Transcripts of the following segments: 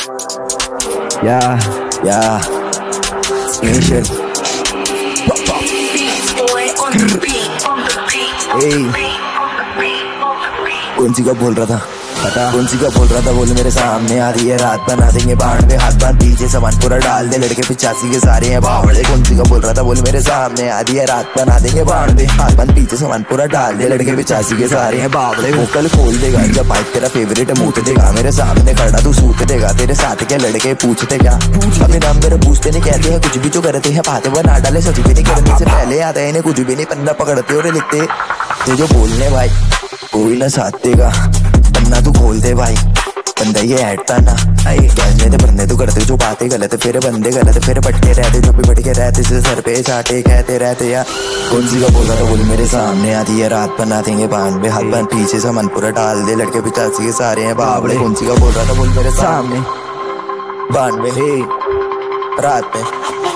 Yeah, Nation. कौन सी का बोल रहा था पता, कौन सी का बोल रहा था बोल मेरे सामने आ रही है रात, बना देंगे बाण पे हाथ बांध पीछे सामान पूरा डाल दे, लड़के 85 के सारे हैं बावड़े। कौन सी का बोल रहा था बोल मेरे सामने आ रही है रात, बना देंगे बाण पे हाथ बांध पीछे सामान पूरा डाल दे, लड़के 85 के सारे हैं बावड़े। वोकल खोल देगा जब बाइक तेरा फेवरेट मूत देगा, मेरे सामने खड़ा तू सूत देगा, तेरे साथ के लड़के पूछते क्या अभी नाम मेरे पूछते नहीं, कहते हैं कुछ भी जो करते हैं बातें बना डाले, सच भी नहीं करने से पहले आता है इन्हें कुछ भी नहीं, पन्ना पकड़ते और लिखते ते जो बोलने भाई कोई ना साथ देगा, पन्ना तू खोल दे भाई बंदा ये हटता ना, कहने थे बंदे तू करते जो बातें गलत, फिर बंदे गलत, फिर पटके रहते जो भी पटके रहते से सर पे चाटे कहते रहते यार। कौन सी का बोल रहा था बोल मेरे सामने आती है रात, बना देंगे बांध पे हाथ बांध पीछे सामान पूरा डाल दे, लड़के 85 के सारे हैं बावड़े। कौन सी का बोल रहा था बोल मेरे सामने बांध पे रात पे,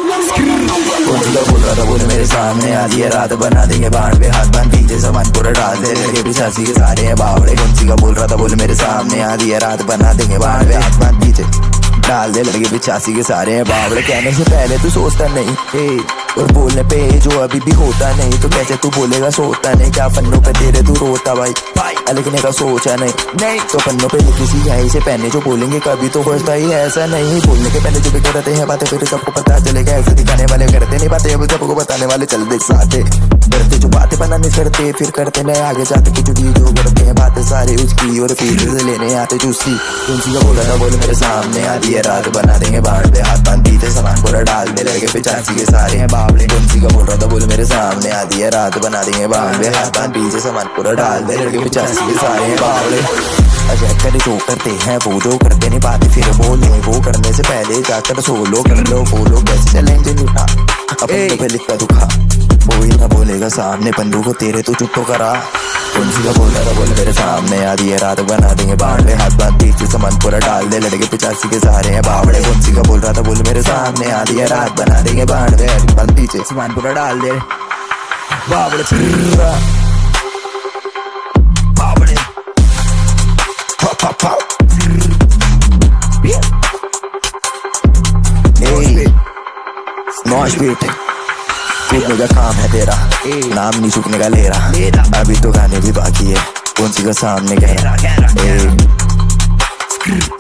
कौन सी का बोल रहा था बोल मेरे सामने आती है रात, बना देंगे बाण पे हाथ बांध पीछे सामान पूरा डाल दे, लड़के 85 के सारे हैं बावड़े। कौन सी का बोल रहा था बोल मेरे सामने आती है रात, बना देंगे बाण पे हाथ बांध पीछे डाल दे, लड़के 85 के सारे हैं बावड़े। कहने से पहले तू सोचता नहीं और बोलने पे जो अभी भी होता नहीं, तो कैसे तू बोलेगा सोचता नहीं, क्या पन्नों पे तेरे तू रोता भाई लिखने का सोचा नहीं तो पन्नों पे लिखी सी यहीं से पहने जो बोलेंगे कभी तो होता ही ऐसा नहीं, बोलने के पहले जो भी करते हैं बातें फिर सबको पता चलेगा, ऐसे दिखाने वाले करते नहीं बातें, अब सबको बताने वाले चल देख साथे डरते जो बातें बनाने करते फिर करते नहीं आगे जाते, कुछ भी जो करते हैं बातें सारे उसकी और फिर लेने आते चूसी। कौन सी का बोला था बोले मेरे सामने आ रही है रात, बना देंगे बाण पे हाथ बांध पीछे सामान पूरा डाल दे, लड़के 85 के सारे हैं बावड़े। कौन सी का बोल रहा था बोले मेरे सामने आ रही है रात, बना देंगे बाण पे हाथ बांध पीछे सामान पूरा डाल दे, लड़के 85 के सारे हैं बावड़े। अजय करे जो करते हैं वो जो करते नहीं बातें फिर बोले, वो करने से पहले जाकर सोलो कर लो, बोलो कैसे चलेंगे झूठा अपने पे लिखता दुखा, वो ही ना बोलेगा सामने बंदूक को तेरे तो चुप तो करा। कौन सी का बोल रहा था बोल मेरे सामने आ रही है रात, बना देंगे बाण पे हाथ बांध पीछे सामान पूरा डाल दे, लड़के 85 के सारे हैं बावड़े। कौन सी का बोल रहा था बोल मेरे सामने आ रही है रात, बना देंगे बाण पे हाथ बांध पीछे सामान पूरा डाल दे, बावड़े बावड़े मॉशपीट कूदने का काम है तेरा, नाम नहीं चुकने का ले रहा, अभी तो गाने भी बाकी है। कौन सी का सामने कह रहा